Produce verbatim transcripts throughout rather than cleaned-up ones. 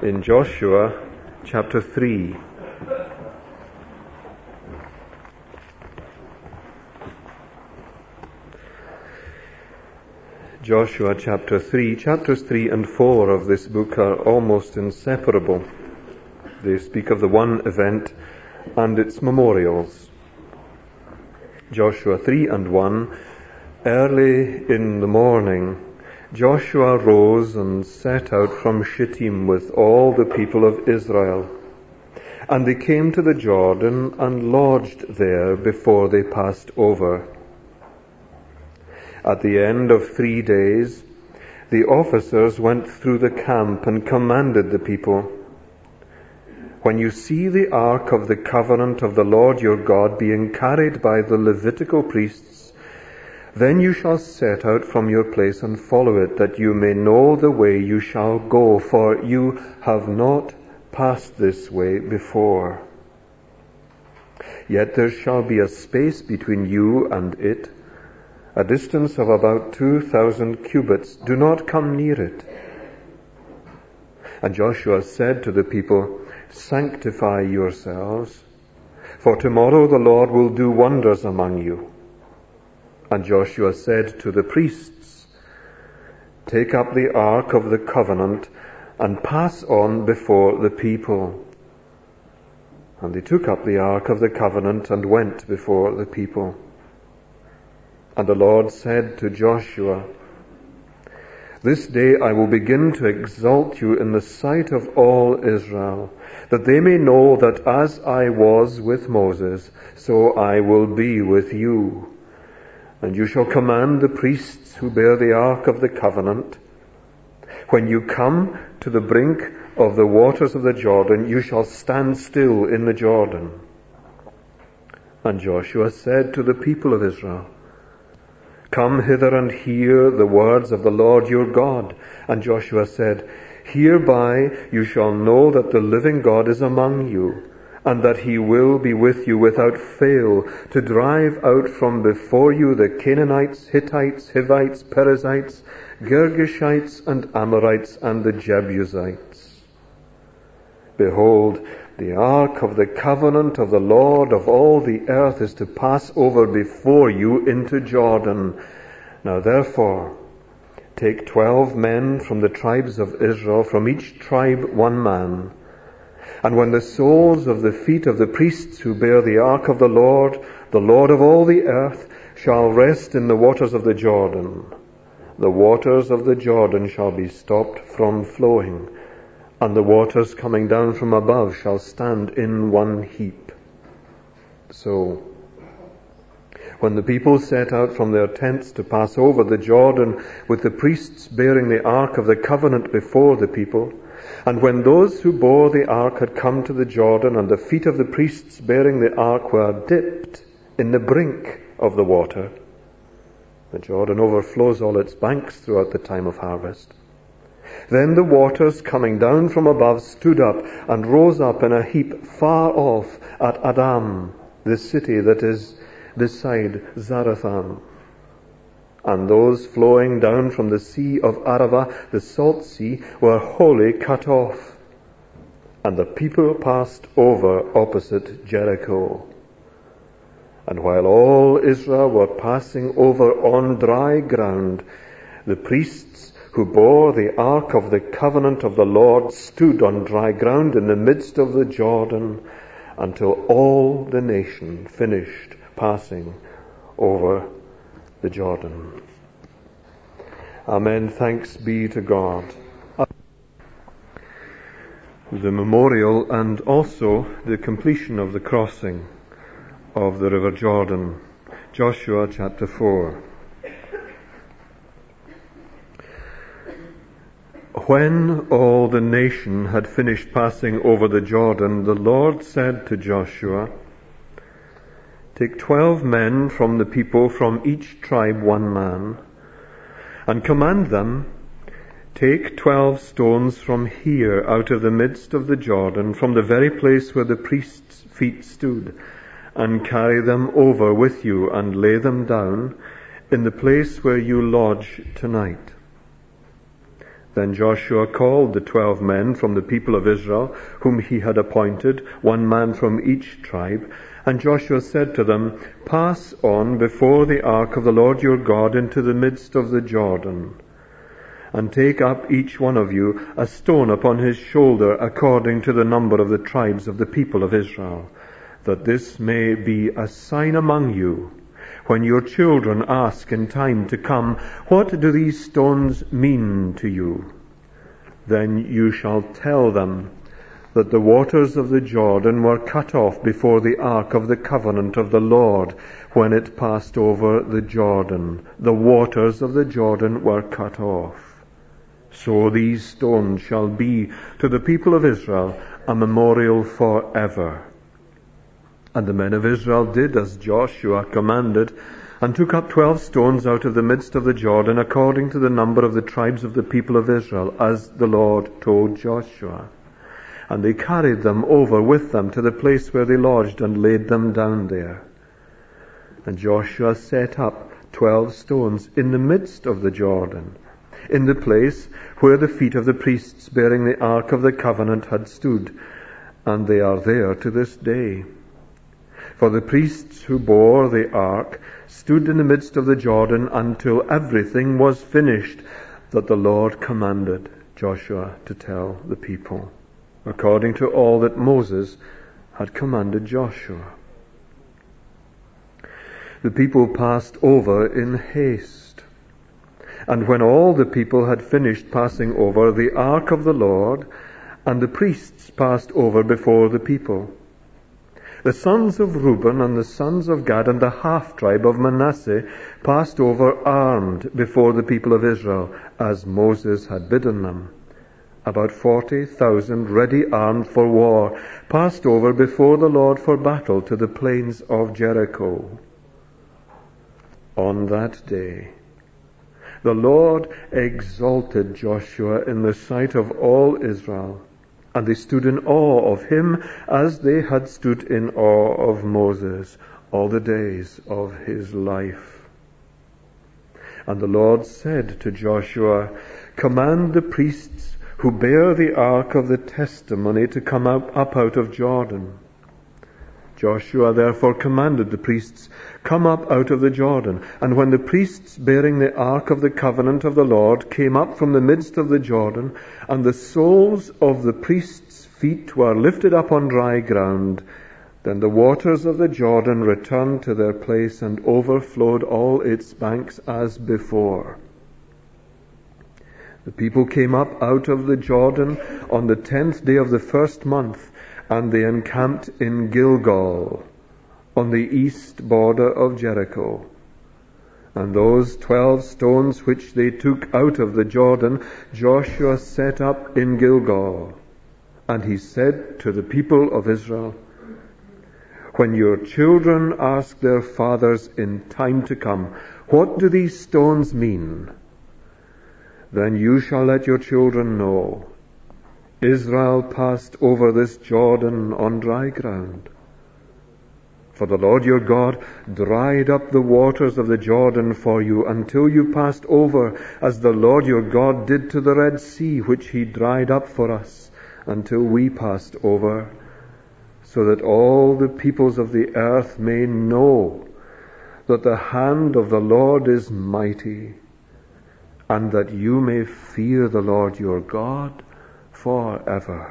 in Joshua chapter three. Joshua chapter three. Chapters three and four of this book are almost inseparable. They speak of the one event and its memorials. Joshua three and one. Early in the morning, Joshua rose and set out from Shittim with all the people of Israel. And they came to the Jordan and lodged there before they passed over. At the end of three days, the officers went through the camp and commanded the people, "When you see the ark of the covenant of the Lord your God being carried by the Levitical priests, then you shall set out from your place and follow it, that you may know the way you shall go, for you have not passed this way before. Yet there shall be a space between you and it, a distance of about two thousand cubits. Do not come near it." And Joshua said to the people, "Sanctify yourselves, for tomorrow the Lord will do wonders among you." And Joshua said to the priests, "Take up the ark of the covenant and pass on before the people." And they took up the ark of the covenant and went before the people. And the Lord said to Joshua, "This day I will begin to exalt you in the sight of all Israel, that they may know that as I was with Moses, so I will be with you. And you shall command the priests who bear the ark of the covenant, when you come to the brink of the waters of the Jordan, you shall stand still in the Jordan." And Joshua said to the people of Israel, "Come hither and hear the words of the Lord your God." And Joshua said, "Hereby you shall know that the living God is among you, and that he will be with you without fail, to drive out from before you the Canaanites, Hittites, Hivites, Perizzites, Girgashites, and Amorites, and the Jebusites. Behold, the ark of the covenant of the Lord of all the earth is to pass over before you into Jordan. Now therefore, take twelve men from the tribes of Israel, from each tribe one man. And when the soles of the feet of the priests who bear the ark of the Lord, the Lord of all the earth, shall rest in the waters of the Jordan, the waters of the Jordan shall be stopped from flowing, and the waters coming down from above shall stand in one heap." So, when the people set out from their tents to pass over the Jordan, with the priests bearing the ark of the covenant before the people, and when those who bore the ark had come to the Jordan, and the feet of the priests bearing the ark were dipped in the brink of the water — the Jordan overflows all its banks throughout the time of harvest — then the waters coming down from above stood up and rose up in a heap far off at Adam, the city that is beside Zarethan. And those flowing down from the sea of Arava, the salt sea, were wholly cut off. And the people passed over opposite Jericho. And while all Israel were passing over on dry ground, the priests who bore the ark of the covenant of the Lord stood on dry ground in the midst of the Jordan, until all the nation finished passing over the Jordan. Amen. Thanks be to God. The memorial and also the completion of the crossing of the River Jordan. Joshua chapter four. When all the nation had finished passing over the Jordan, the Lord said to Joshua, "Take twelve men from the people, from each tribe one man, and command them, take twelve stones from here out of the midst of the Jordan, from the very place where the priest's feet stood, and carry them over with you, and lay them down in the place where you lodge tonight. Then Joshua called the twelve men from the people of Israel, whom he had appointed, one man from each tribe. And Joshua said to them, "Pass on before the ark of the Lord your God into the midst of the Jordan, and take up each one of you a stone upon his shoulder according to the number of the tribes of the people of Israel, that this may be a sign among you. When your children ask in time to come, 'What do these stones mean to you?' then you shall tell them that the waters of the Jordan were cut off before the ark of the covenant of the Lord when it passed over the Jordan. The waters of the Jordan were cut off. So these stones shall be to the people of Israel a memorial forever." And the men of Israel did as Joshua commanded, and took up twelve stones out of the midst of the Jordan, according to the number of the tribes of the people of Israel, as the Lord told Joshua. And they carried them over with them to the place where they lodged, and laid them down there. And Joshua set up twelve stones in the midst of the Jordan, in the place where the feet of the priests bearing the ark of the covenant had stood, and they are there to this day. For the priests who bore the ark stood in the midst of the Jordan until everything was finished that the Lord commanded Joshua to tell the people, according to all that Moses had commanded Joshua. The people passed over in haste. And when all the people had finished passing over, the ark of the Lord and the priests passed over before the people. The sons of Reuben and the sons of Gad and the half-tribe of Manasseh passed over armed before the people of Israel, as Moses had bidden them. About forty thousand ready armed for war passed over before the Lord for battle to the plains of Jericho. On that day, the Lord exalted Joshua in the sight of all Israel, and they stood in awe of him as they had stood in awe of Moses all the days of his life. And the Lord said to Joshua, "Command the priests who bear the ark of the testimony to come up, up out of Jordan." Joshua therefore commanded the priests, "Come up out of the Jordan." And when the priests bearing the ark of the covenant of the Lord came up from the midst of the Jordan, and the soles of the priests' feet were lifted up on dry ground, then the waters of the Jordan returned to their place and overflowed all its banks as before. The people came up out of the Jordan on the tenth day of the first month, and they encamped in Gilgal, on the east border of Jericho. And those twelve stones which they took out of the Jordan, Joshua set up in Gilgal. And he said to the people of Israel, "When your children ask their fathers in time to come, 'What do these stones mean?' then you shall let your children know, Israel passed over this Jordan on dry ground. For the Lord your God dried up the waters of the Jordan for you until you passed over, as the Lord your God did to the Red Sea, which he dried up for us until we passed over, so that all the peoples of the earth may know that the hand of the Lord is mighty, and that you may fear the Lord your God forever."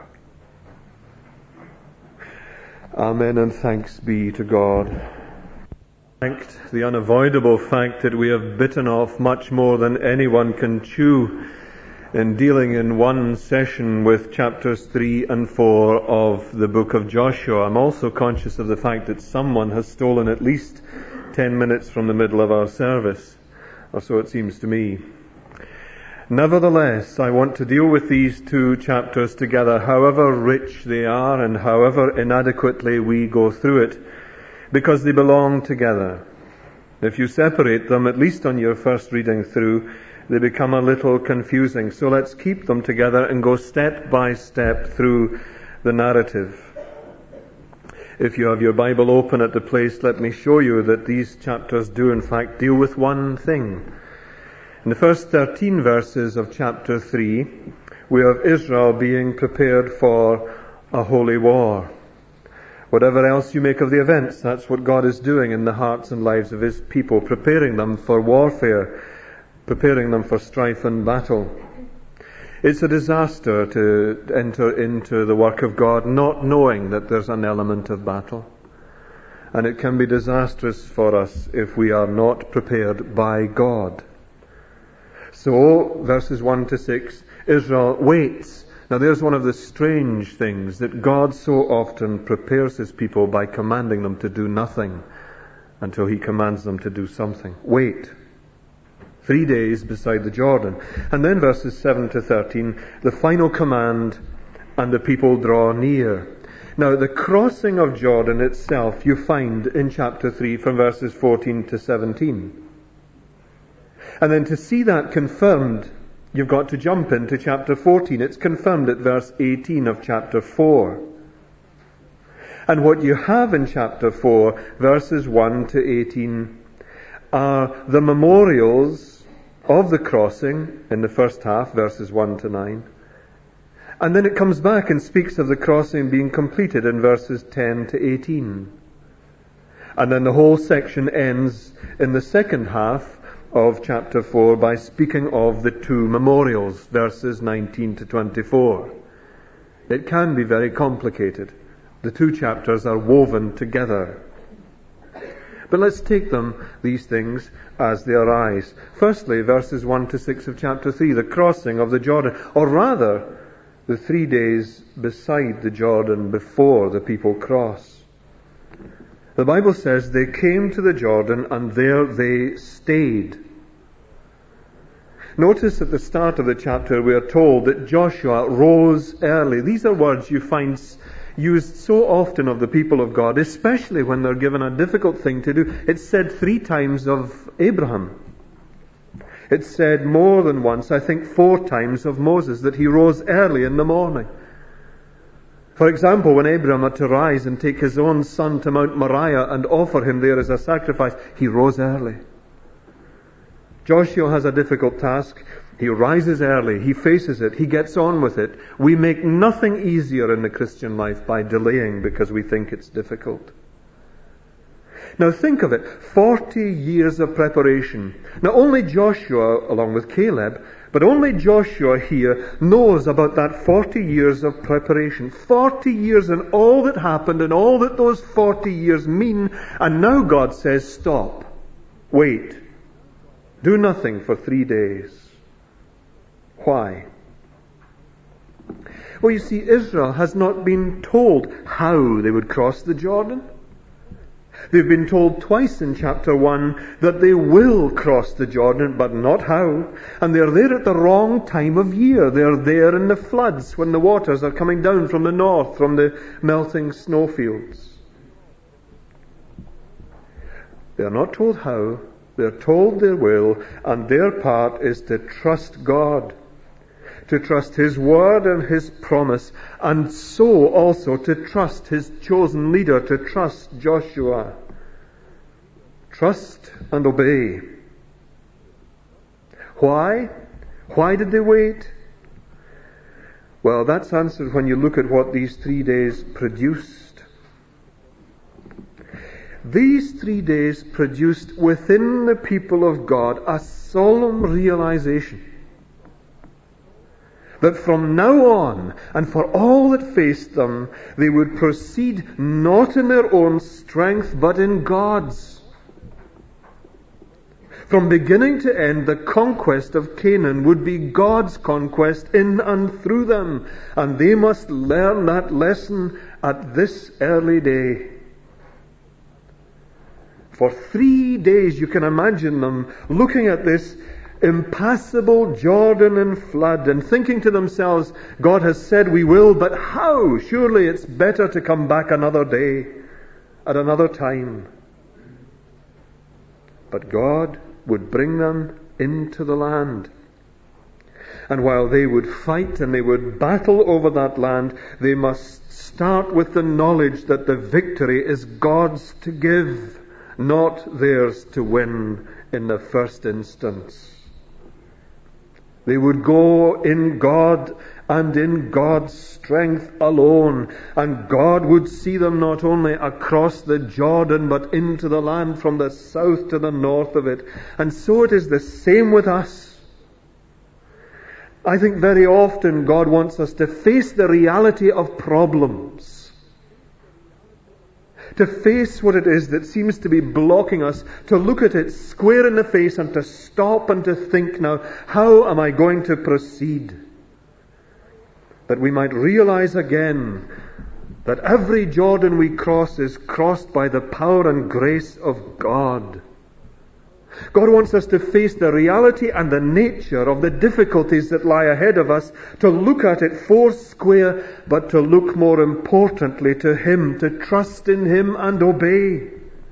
Amen, and thanks be to God. The unavoidable fact that we have bitten off much more than anyone can chew in dealing in one session with chapters three and four of the book of Joshua. I'm also conscious of the fact that someone has stolen at least ten minutes from the middle of our service, or so it seems to me. Nevertheless, I want to deal with these two chapters together, however rich they are and however inadequately we go through it, because they belong together. If you separate them, at least on your first reading through, they become a little confusing. So let's keep them together and go step by step through the narrative. If you have your Bible open at the place, let me show you that these chapters do in fact deal with one thing. In the first thirteen verses of chapter three, we have Israel being prepared for a holy war. Whatever else you make of the events, that's what God is doing in the hearts and lives of His people, preparing them for warfare, preparing them for strife and battle. It's a disaster to enter into the work of God not knowing that there's an element of battle. And it can be disastrous for us if we are not prepared by God. So, verses one to six, Israel waits. Now there's one of the strange things, that God so often prepares His people by commanding them to do nothing until He commands them to do something. Wait. Three days beside the Jordan. And then verses seven to thirteen, the final command, and the people draw near. Now the crossing of Jordan itself you find in chapter three from verses fourteen to seventeen. And then to see that confirmed, you've got to jump into chapter fourteen. It's confirmed at verse eighteen of chapter four. And what you have in chapter four, verses one to eighteen, are the memorials of the crossing in the first half, verses one to nine. And then it comes back and speaks of the crossing being completed in verses ten to eighteen. And then the whole section ends in the second half of chapter four by speaking of the two memorials, verses nineteen to twenty-four. It can be very complicated. The two chapters are woven together. But let's take them, these things, as they arise. Firstly, verses one to six of chapter three, the crossing of the Jordan, or rather, the three days beside the Jordan before the people cross. The Bible says they came to the Jordan and there they stayed. Notice at the start of the chapter we are told that Joshua rose early. These are words you find used so often of the people of God, especially when they're given a difficult thing to do. It's said three times of Abraham. It's said more than once, I think four times, of Moses, that he rose early in the morning. For example, when Abraham had to rise and take his own son to Mount Moriah and offer him there as a sacrifice, he rose early. Joshua has a difficult task. He rises early. He faces it. He gets on with it. We make nothing easier in the Christian life by delaying because we think it's difficult. Now think of it. Forty years of preparation. Now only Joshua, along with Caleb, but only Joshua here knows about that forty years of preparation. Forty years and all that happened and all that those forty years mean. And now God says, stop. Wait. Do nothing for three days. Why? Well, you see, Israel has not been told how they would cross the Jordan. They've been told twice in chapter one that they will cross the Jordan, but not how. And they're there at the wrong time of year. They're there in the floods when the waters are coming down from the north, from the melting snowfields. They're not told how. They're told they will, and their part is to trust God, to trust His word and His promise, and so also to trust His chosen leader, to trust Joshua. Trust and obey. Why? Why did they wait? Well, that's answered when you look at what these three days produced. These three days produced within the people of God a solemn realization that from now on, and for all that faced them, they would proceed not in their own strength, but in God's. From beginning to end, the conquest of Canaan would be God's conquest in and through them, and they must learn that lesson at this early day. For three days you can imagine them looking at this impassable Jordan and flood and thinking to themselves, God has said we will, but how? Surely it's better to come back another day, at another time. But God would bring them into the land. And while they would fight and they would battle over that land, they must start with the knowledge that the victory is God's to give, not theirs to win in the first instance. They would go in God and in God's strength alone. And God would see them not only across the Jordan, but into the land from the south to the north of it. And so it is the same with us. I think very often God wants us to face the reality of problems. To face what it is that seems to be blocking us, to look at it square in the face and to stop and to think, now, how am I going to proceed? That we might realize again that every Jordan we cross is crossed by the power and grace of God. God wants us to face the reality and the nature of the difficulties that lie ahead of us, to look at it four square, but to look more importantly to Him, to trust in Him and obey.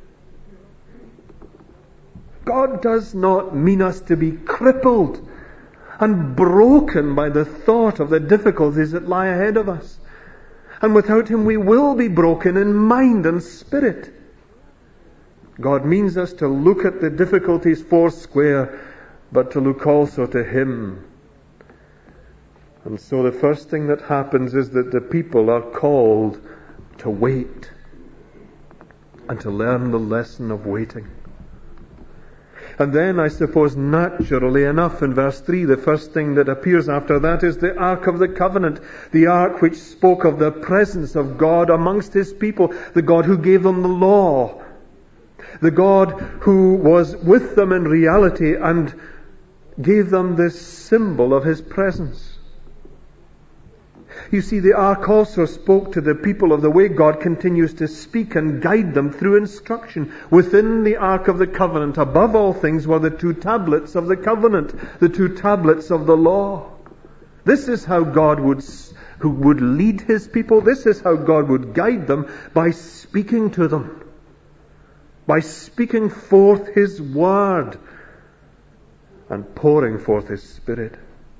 God does not mean us to be crippled and broken by the thought of the difficulties that lie ahead of us. And without Him we will be broken in mind and spirit. God means us to look at the difficulties four square, but to look also to Him. And so the first thing that happens is that the people are called to wait and to learn the lesson of waiting. And then, I suppose, naturally enough, in verse three, the first thing that appears after that is the Ark of the Covenant. The Ark which spoke of the presence of God amongst His people, the God who gave them the law, the God who was with them in reality and gave them this symbol of His presence. You see, the Ark also spoke to the people of the way God continues to speak and guide them through instruction. Within the Ark of the Covenant, above all things, were the two tablets of the covenant, the two tablets of the law. This is how God would, who would lead His people. This is how God would guide them, by speaking to them, by speaking forth His word and pouring forth His Spirit.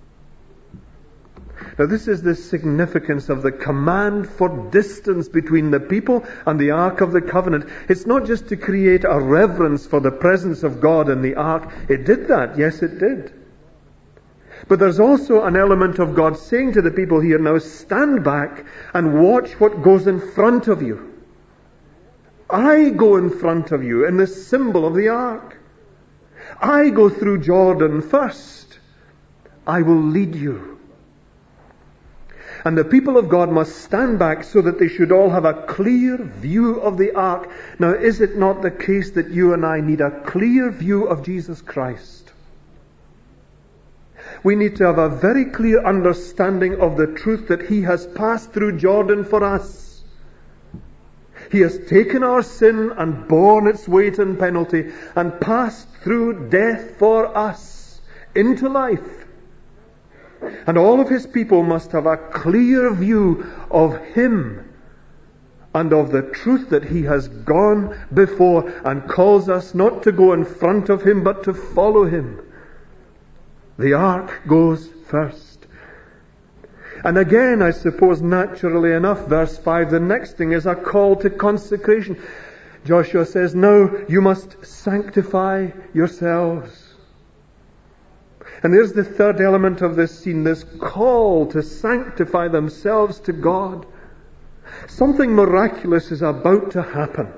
Now, this is the significance of the command for distance between the people and the Ark of the Covenant. It's not just to create a reverence for the presence of God in the Ark. It did that. Yes, it did. But there's also an element of God saying to the people here, now stand back and watch what goes in front of you. I go in front of you in the symbol of the Ark. I go through Jordan first. I will lead you. And the people of God must stand back so that they should all have a clear view of the Ark. Now, is it not the case that you and I need a clear view of Jesus Christ? We need to have a very clear understanding of the truth that He has passed through Jordan for us. He has taken our sin and borne its weight and penalty and passed through death for us into life. And all of His people must have a clear view of Him and of the truth that He has gone before and calls us not to go in front of Him but to follow Him. The Ark goes first. And again, I suppose, naturally enough, verse five, the next thing is a call to consecration. Joshua says, now you must sanctify yourselves. And there's the third element of this scene, this call to sanctify themselves to God. Something miraculous is about to happen.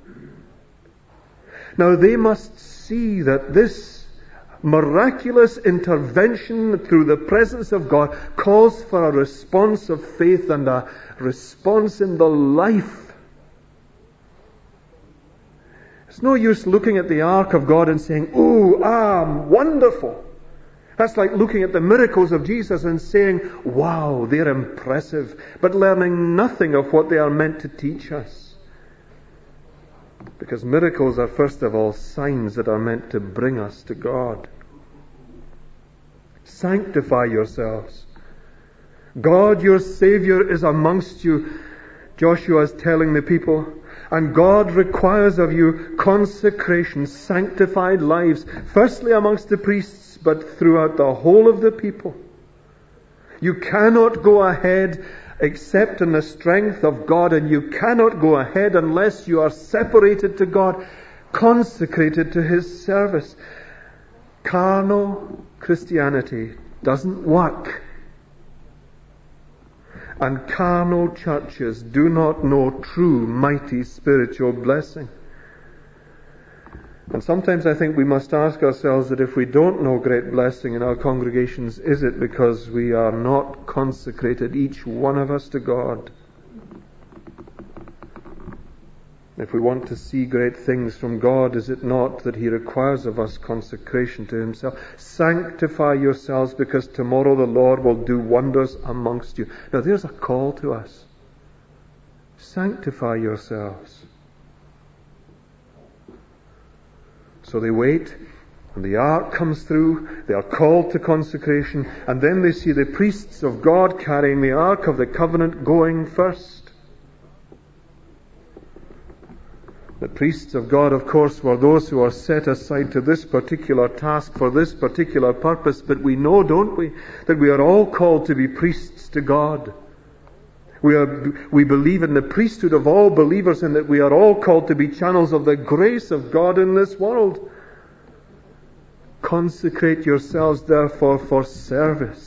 Now they must see that this miraculous intervention through the presence of God calls for a response of faith and a response in the life. It's no use looking at the Ark of God and saying, "Ooh, ah, wonderful." That's like looking at the miracles of Jesus and saying, wow, they're impressive, but learning nothing of what they are meant to teach us. Because miracles are first of all signs that are meant to bring us to God. Sanctify yourselves. God, your Savior, is amongst you, Joshua is telling the people. And God requires of you consecration, sanctified lives, firstly amongst the priests, but throughout the whole of the people. You cannot go ahead except in the strength of God, and you cannot go ahead unless you are separated to God, consecrated to His service. Carnal Christianity doesn't work. And carnal churches do not know true, mighty spiritual blessing. And sometimes I think we must ask ourselves that if we don't know great blessing in our congregations, is it because we are not consecrated, each one of us, to God? If we want to see great things from God, is it not that He requires of us consecration to Himself? Sanctify yourselves, because tomorrow the Lord will do wonders amongst you. Now there's a call to us. Sanctify yourselves. So they wait, and the ark comes through, they are called to consecration, and then they see the priests of God carrying the ark of the covenant going first. The priests of God, of course, were those who are set aside to this particular task for this particular purpose, but we know, don't we, that we are all called to be priests to God. We are, we believe in the priesthood of all believers, and that we are all called to be channels of the grace of God in this world. Consecrate yourselves, therefore, for service.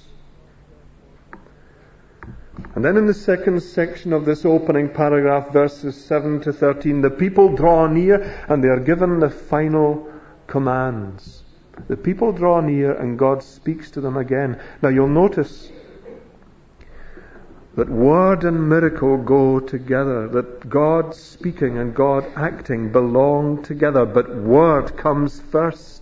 And then in the second section of this opening paragraph, verses seven to thirteen, the people draw near and they are given the final commands. The people draw near and God speaks to them again. Now you'll notice that word and miracle go together, that God speaking and God acting belong together, but word comes first.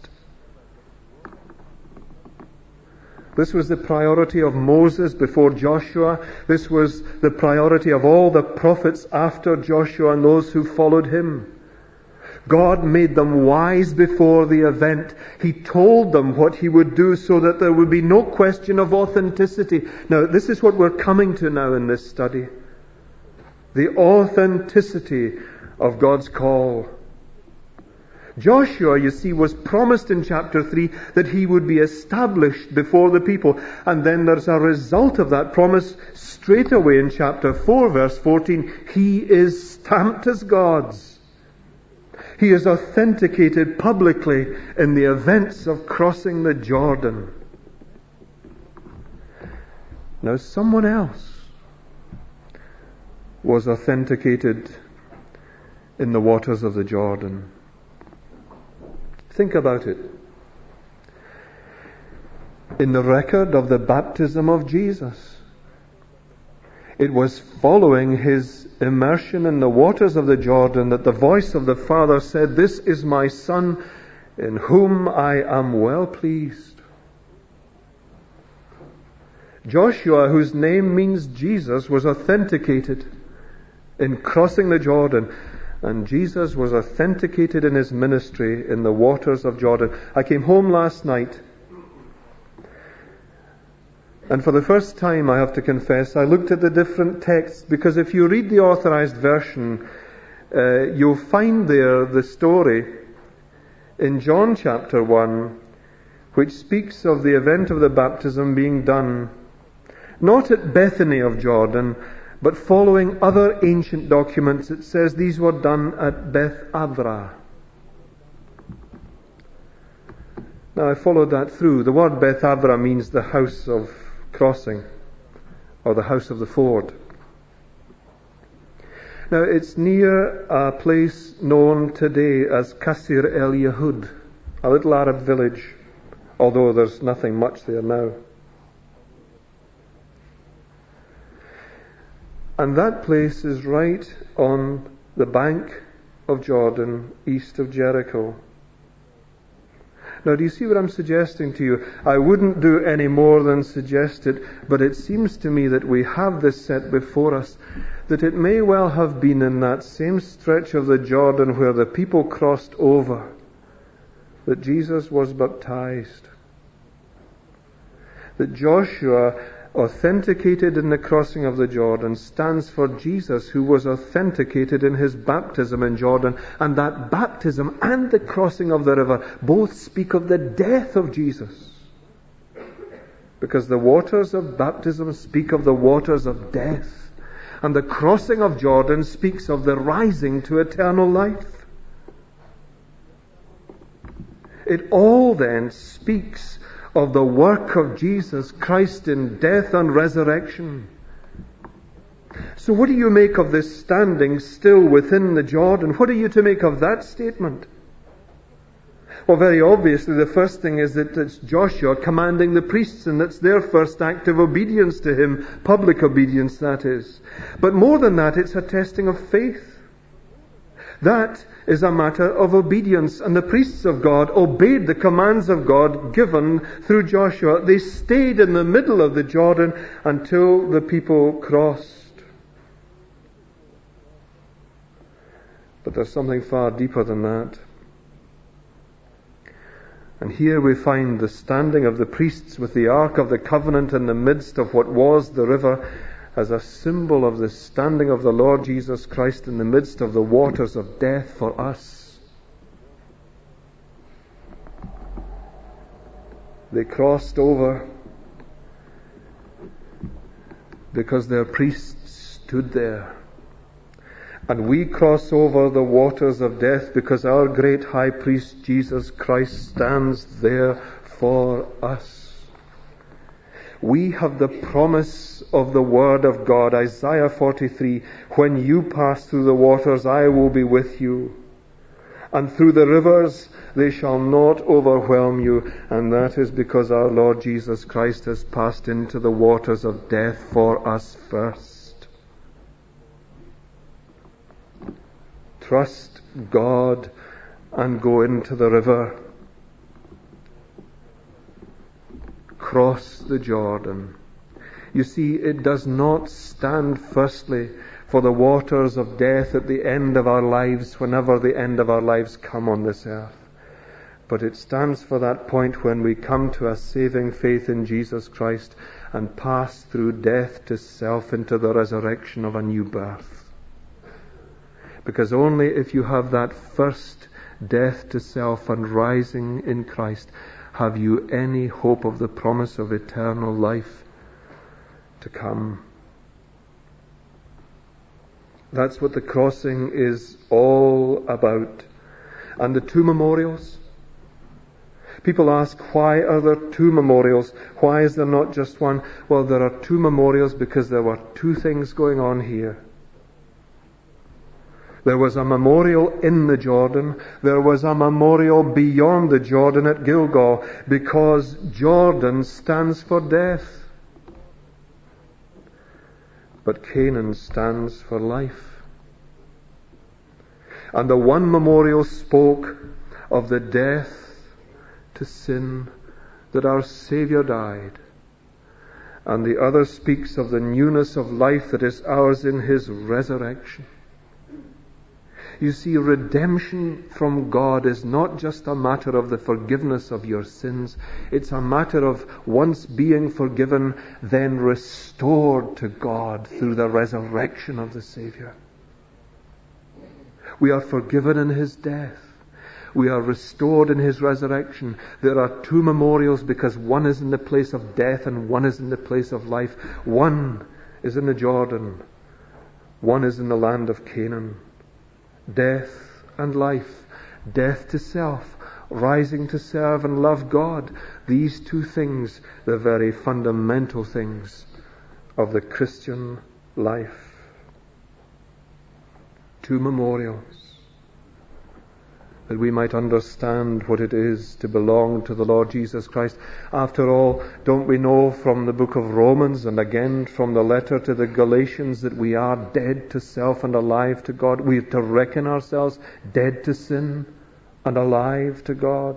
This was the priority of Moses before Joshua. This was the priority of all the prophets after Joshua and those who followed him. God made them wise before the event. He told them what He would do so that there would be no question of authenticity. Now, this is what we're coming to now in this study. The authenticity of God's call. Joshua, you see, was promised in chapter three that he would be established before the people. And then there's a result of that promise straight away in chapter four, verse fourteen. He is stamped as God's. He is authenticated publicly in the events of crossing the Jordan. Now someone else was authenticated in the waters of the Jordan. Think about it. In the record of the baptism of Jesus, it was following His immersion in the waters of the Jordan that the voice of the Father said, "This is my Son, in whom I am well pleased." Joshua, whose name means Jesus, was authenticated in crossing the Jordan. And Jesus was authenticated in His ministry in the waters of Jordan. I came home last night, and for the first time, I have to confess, I looked at the different texts, because if you read the authorized version, uh, you'll find there the story in John chapter one, which speaks of the event of the baptism being done not at Bethany of Jordan, but following other ancient documents. It says these were done at Beth Avra. Now I followed that through. The word Beth Avra means the house of crossing, or the house of the ford. Now it's near a place known today as Qasr el Yahud, a little Arab village, although there's nothing much there now. And that place is right on the bank of Jordan, east of Jericho. Now, do you see what I'm suggesting to you? I wouldn't do any more than suggest it, but it seems to me that we have this set before us, that it may well have been in that same stretch of the Jordan where the people crossed over that Jesus was baptized. That Joshua, authenticated in the crossing of the Jordan, stands for Jesus, who was authenticated in His baptism in Jordan. And that baptism and the crossing of the river both speak of the death of Jesus. Because the waters of baptism speak of the waters of death. And the crossing of Jordan speaks of the rising to eternal life. It all then speaks of the work of Jesus Christ in death and resurrection. So what do you make of this standing still within the Jordan? What are you to make of that statement? Well, very obviously, the first thing is that it's Joshua commanding the priests, and that's their first act of obedience to him, public obedience, that is. But more than that, it's a testing of faith. That is a matter of obedience, and the priests of God obeyed the commands of God given through Joshua. They stayed in the middle of the Jordan until the people crossed. But there's something far deeper than that. And here we find the standing of the priests with the Ark of the Covenant in the midst of what was the river as a symbol of the standing of the Lord Jesus Christ in the midst of the waters of death for us. They crossed over because their priests stood there. And we cross over the waters of death because our great high priest Jesus Christ stands there for us. We have the promise of the Word of God, Isaiah forty-three, when you pass through the waters, I will be with you. And through the rivers, they shall not overwhelm you. And that is because our Lord Jesus Christ has passed into the waters of death for us first. Trust God and go into the river. Cross the Jordan. You see, it does not stand firstly for the waters of death at the end of our lives, whenever the end of our lives come on this earth. But it stands for that point when we come to a saving faith in Jesus Christ and pass through death to self into the resurrection of a new birth. Because only if you have that first death to self and rising in Christ have you any hope of the promise of eternal life to come. That's what the crossing is all about. And the two memorials. People ask, why are there two memorials? Why is there not just one? Well, there are two memorials because there were two things going on here. There was a memorial in the Jordan. There was a memorial beyond the Jordan at Gilgal, because Jordan stands for death. But Canaan stands for life. And the one memorial spoke of the death to sin that our Saviour died. And the other speaks of the newness of life that is ours in His resurrection. You see, redemption from God is not just a matter of the forgiveness of your sins. It's a matter of once being forgiven, then restored to God through the resurrection of the Saviour. We are forgiven in His death. We are restored in His resurrection. There are two memorials because one is in the place of death and one is in the place of life. One is in the Jordan. One is in the land of Canaan. Death and life, death to self, rising to serve and love God. These two things, the very fundamental things of the Christian life. Two memorials, that we might understand what it is to belong to the Lord Jesus Christ. After all, don't we know from the book of Romans and again from the letter to the Galatians that we are dead to self and alive to God? We have to reckon ourselves dead to sin and alive to God.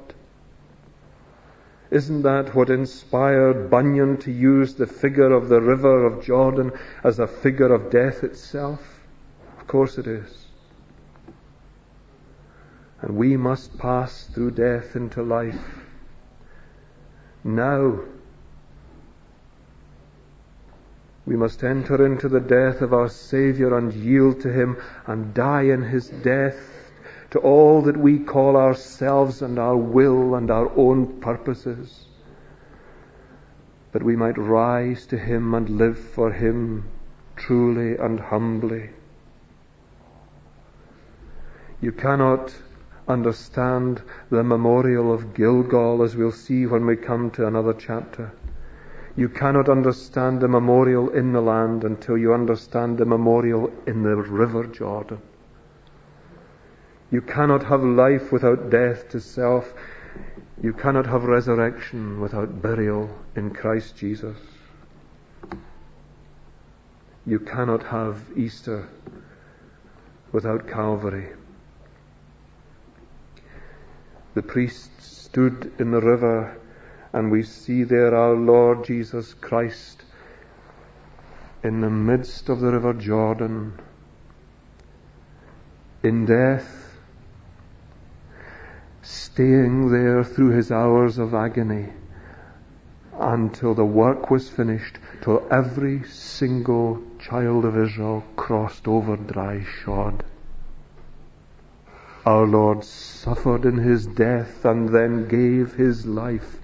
Isn't that what inspired Bunyan to use the figure of the river of Jordan as a figure of death itself? Of course it is. And we must pass through death into life. Now, we must enter into the death of our Saviour and yield to Him and die in His death to all that we call ourselves and our will and our own purposes, that we might rise to Him and live for Him truly and humbly. You cannot understand the memorial of Gilgal, as we'll see when we come to another chapter. You cannot understand the memorial in the land until you understand the memorial in the river Jordan. You cannot have life without death to self. You cannot have resurrection without burial in Christ Jesus. You cannot have Easter without Calvary. The priests stood in the river, and we see there our Lord Jesus Christ in the midst of the river Jordan, in death, staying there through his hours of agony until the work was finished, till every single child of Israel crossed over dry shod. Our Lord suffered in his death and then gave his life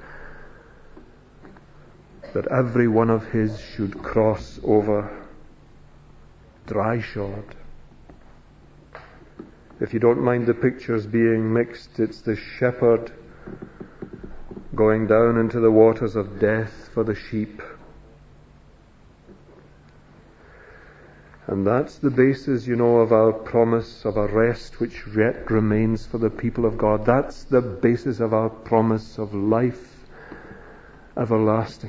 that every one of his should cross over dry shod. If you don't mind the pictures being mixed, it's the shepherd going down into the waters of death for the sheep. And that's the basis, you know, of our promise of a rest which yet remains for the people of God. That's the basis of our promise of life everlasting.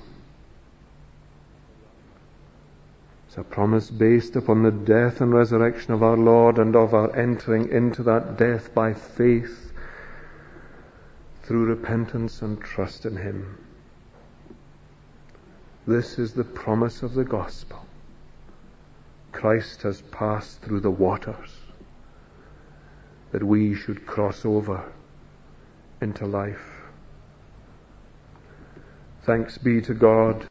It's a promise based upon the death and resurrection of our Lord, and of our entering into that death by faith through repentance and trust in him. This is the promise of the gospel. Christ has passed through the waters that we should cross over into life. Thanks be to God